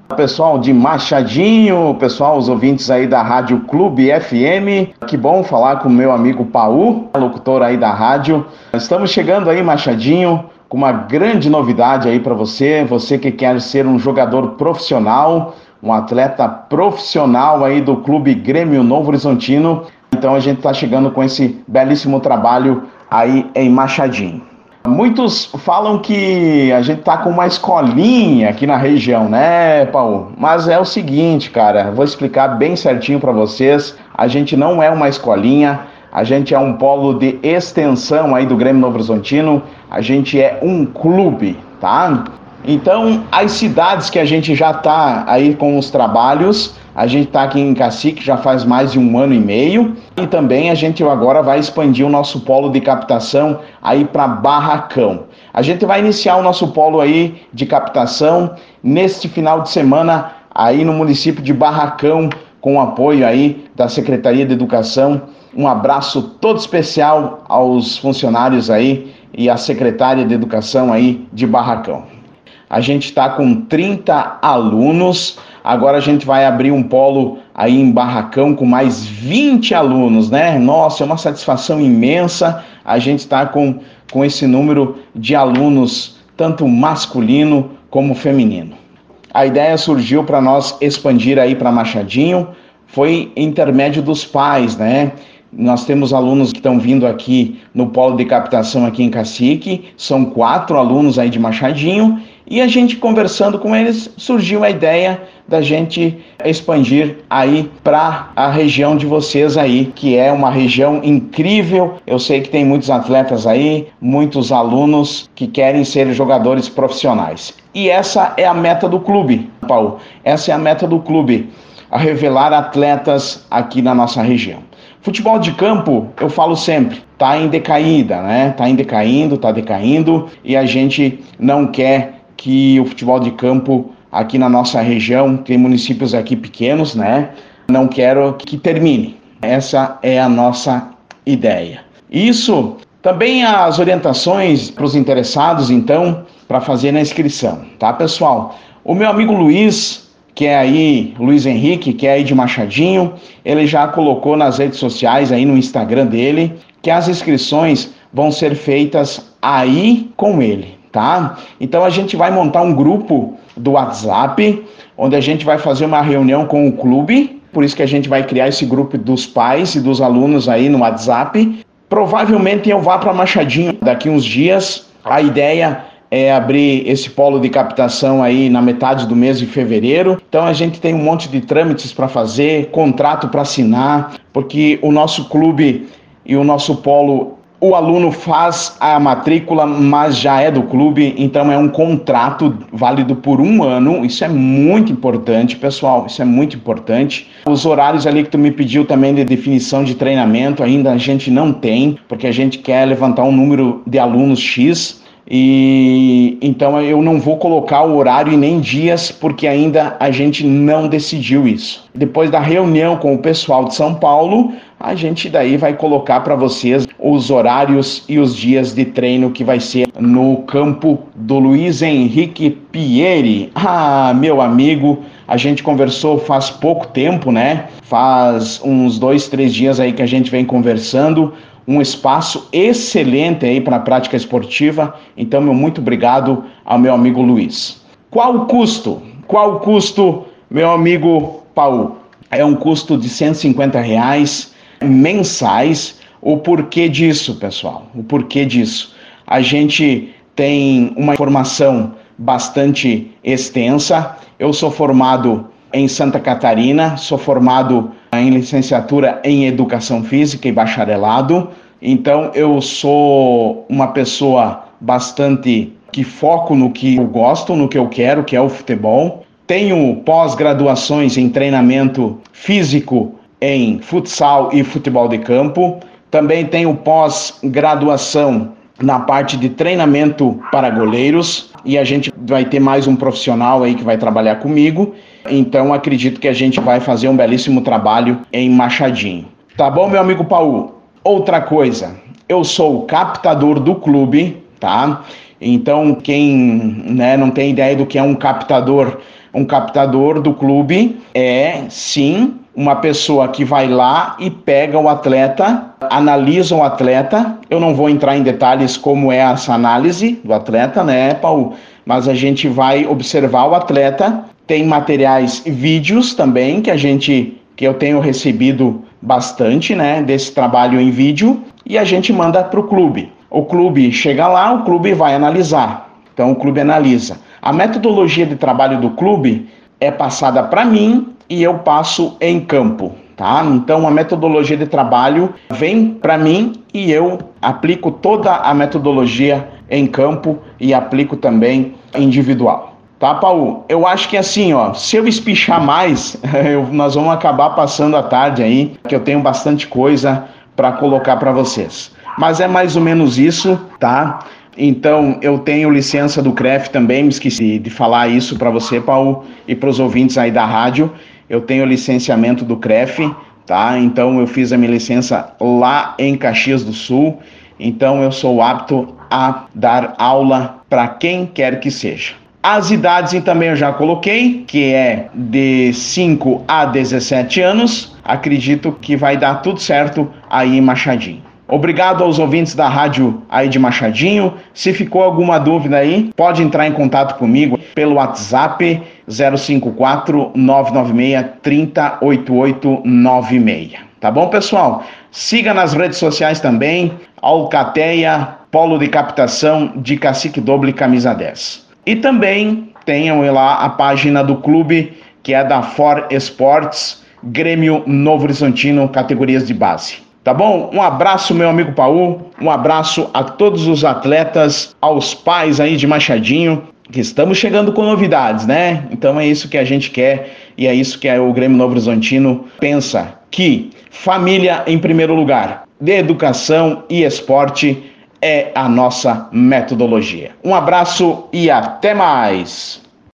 Pessoal de Machadinho, pessoal, os ouvintes aí da Rádio Clube FM, que bom falar com o meu amigo Paul, locutor aí da rádio. Estamos chegando aí, Machadinho, com uma grande novidade aí para você que quer ser um jogador profissional, um atleta profissional aí do Clube Grêmio Novo Horizontino. Então a gente está chegando com esse belíssimo trabalho aí em Machadinho. Muitos falam que a gente tá com uma escolinha aqui na região, né, Paulo? Mas é o seguinte, cara, vou explicar bem certinho para vocês. A gente não é uma escolinha, a gente é um polo de extensão aí do Grêmio Novo Horizontino, a gente é um clube, tá? Então, as cidades que a gente já tá aí com os trabalhos, a gente tá aqui em Cacique já faz mais de 1 ano e meio, e também a gente agora vai expandir o nosso polo de captação aí para Barracão. A gente vai iniciar o nosso polo aí de captação neste final de semana aí no município de Barracão, com o apoio aí da Secretaria de Educação. Um abraço todo especial aos funcionários aí e à secretária de Educação aí de Barracão. A gente está com 30 alunos, agora a gente vai abrir um polo aí em Barracão com mais 20 alunos, né? Nossa, é uma satisfação imensa a gente está com esse número de alunos, tanto masculino como feminino. A ideia surgiu para nós expandir aí para Machadinho, foi intermédio dos pais, né? Nós temos alunos que estão vindo aqui no polo de captação aqui em Cacique, são 4 alunos aí de Machadinho, e a gente conversando com eles, surgiu a ideia da gente expandir aí para a região de vocês aí, que é uma região incrível. Eu sei que tem muitos atletas aí, muitos alunos que querem ser jogadores profissionais. E essa é a meta do clube, Paulo. Essa é a meta do clube, a revelar atletas aqui na nossa região. Futebol de campo, eu falo sempre, tá em decaída, né? Tá decaindo, e a gente não quer que o futebol de campo aqui na nossa região, tem municípios aqui pequenos, né? Não quero que termine. Essa é a nossa ideia. Isso também as orientações para os interessados, então, para fazer na inscrição, tá, pessoal? O meu amigo Luiz, que é aí, Luiz Henrique, que é aí de Machadinho, ele já colocou nas redes sociais, aí no Instagram dele, que as inscrições vão ser feitas aí com ele, tá? Então a gente vai montar um grupo do WhatsApp, onde a gente vai fazer uma reunião com o clube, por isso que a gente vai criar esse grupo dos pais e dos alunos aí no WhatsApp. Provavelmente eu vá para Machadinho daqui uns dias. A ideia é abrir esse polo de captação aí na metade do mês de fevereiro. Então a gente tem um monte de trâmites para fazer, contrato para assinar, porque o nosso clube e o nosso polo, o aluno faz a matrícula, mas já é do clube, então é um contrato válido por 1 ano. Isso é muito importante, pessoal, isso é muito importante. Os horários ali que tu me pediu também de definição de treinamento, ainda a gente não tem, porque a gente quer levantar um número de alunos X, e então eu não vou colocar o horário e nem dias, porque ainda a gente não decidiu isso. Depois da reunião com o pessoal de São Paulo, a gente daí vai colocar para vocês os horários e os dias de treino que vai ser no campo do Luiz Henrique Pieri. Ah, meu amigo, a gente conversou faz pouco tempo, né? Faz uns 2, 3 dias aí que a gente vem conversando. Um espaço excelente aí para a prática esportiva. Então, muito obrigado ao meu amigo Luiz. Qual o custo? Qual o custo, meu amigo Paulo? É um custo de R$150 mensais. O porquê disso, pessoal? O porquê disso? A gente tem uma informação bastante extensa. Eu sou formado em Santa Catarina, sou formado em licenciatura em Educação Física e bacharelado. Então eu sou uma pessoa bastante que foco no que eu gosto, no que eu quero, que é o futebol. Tenho pós-graduações em treinamento físico em futsal e futebol de campo. Também tenho pós-graduação na parte de treinamento para goleiros, e a gente vai ter mais um profissional aí que vai trabalhar comigo. Então acredito que a gente vai fazer um belíssimo trabalho em Machadinho. Tá bom, meu amigo Paulo? Outra coisa, eu sou o captador do clube, tá? Então quem não tem ideia do que é um captador Um captador do clube é, sim, uma pessoa que vai lá e pega o atleta, analisa o atleta. Eu não vou entrar em detalhes como é essa análise do atleta, né, Paulo? Mas a gente vai observar o atleta. Tem materiais e vídeos também que eu tenho recebido bastante, né, desse trabalho em vídeo, e a gente manda para o clube. O clube chega lá, o clube vai analisar. Então o clube analisa. A metodologia de trabalho do clube é passada para mim e eu passo em campo, tá? Então a metodologia de trabalho vem para mim e eu aplico toda a metodologia em campo e aplico também individual. Tá, Paulo? Eu acho que assim, ó, se eu espichar mais, nós vamos acabar passando a tarde aí, que eu tenho bastante coisa para colocar para vocês. Mas é mais ou menos isso, tá? Então, eu tenho licença do CREF também, me esqueci de falar isso para você, Paulo, e para os ouvintes aí da rádio. Eu tenho licenciamento do CREF, tá? Então, eu fiz a minha licença lá em Caxias do Sul. Então, eu sou apto a dar aula para quem quer que seja. As idades também eu já coloquei, que é de 5 a 17 anos. Acredito que vai dar tudo certo aí em Machadinho. Obrigado aos ouvintes da rádio aí de Machadinho. Se ficou alguma dúvida aí, pode entrar em contato comigo pelo WhatsApp 054 996 30 8896. Tá bom, pessoal? Siga nas redes sociais também, Alcateia, Polo de Captação de Cacique Doble Camisa 10. E também tenham lá a página do clube, que é da For Esportes, Grêmio Novo Horizontino, categorias de base. Tá bom? Um abraço, meu amigo Paul, um abraço a todos os atletas, aos pais aí de Machadinho, que estamos chegando com novidades, né? Então é isso que a gente quer e é isso que o Grêmio Novo Horizontino pensa, que família em primeiro lugar, de educação e esporte é a nossa metodologia. Um abraço e até mais!